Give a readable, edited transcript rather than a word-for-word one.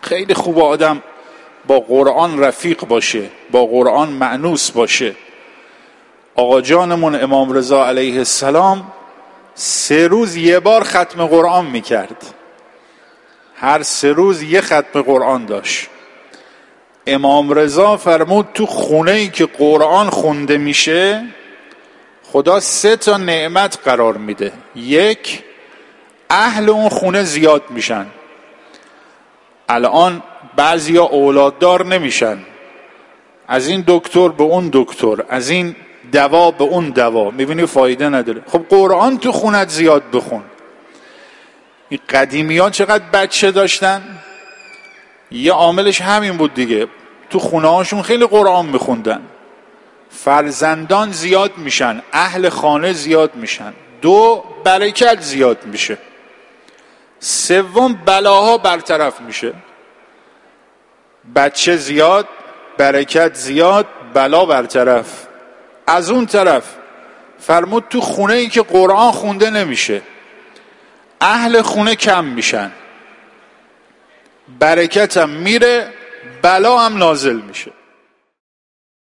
خیلی خوب آدم با قرآن رفیق باشه، با قرآن مأنوس باشه. آقا جانمون امام رضا علیه السلام 3 روز یه بار ختم قرآن میکرد، هر 3 روز یه ختم قرآن داشت. امام رضا فرمود تو خونه‌ای که قرآن خونده میشه خدا 3 تا نعمت قرار میده. 1، اهل اون خونه زیاد میشن. الان بعضیا اولاددار نمیشن، از این دکتر به اون دکتر، از این دوا به اون دوا، میبینی فایده نداره. خب قرآن تو خونت زیاد بخون. این قدیمیان چقدر بچه داشتن، یه عاملش همین بود دیگه، تو خونه هاشون خیلی قرآن میخوندن. فرزندان زیاد میشن، اهل خانه زیاد میشن. 2، برکت زیاد میشه. 3، بلاها برطرف میشه. بچه زیاد، برکت زیاد، بلا برطرف. از اون طرف فرمود تو خونه ای که قرآن خونده نمیشه اهل خونه کم میشن، برکت هم میره، بلا هم نازل میشه.